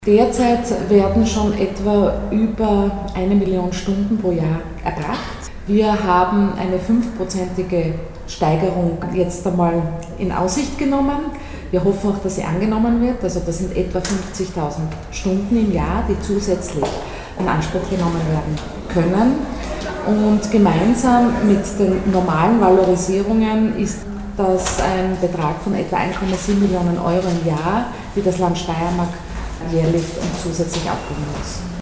Derzeit werden schon etwa über 1 Million Stunden pro Jahr erbracht. Wir haben eine 5%ige Steigerung jetzt einmal in Aussicht genommen. Wir hoffen auch, dass sie angenommen wird. Also das sind etwa 50.000 Stunden im Jahr, die zusätzlich in Anspruch genommen werden können. Und gemeinsam mit den normalen Valorisierungen ist das ein Betrag von etwa 1,7 Millionen Euro im Jahr, die das Land Steiermark jährlich und zusätzlich abgeben muss.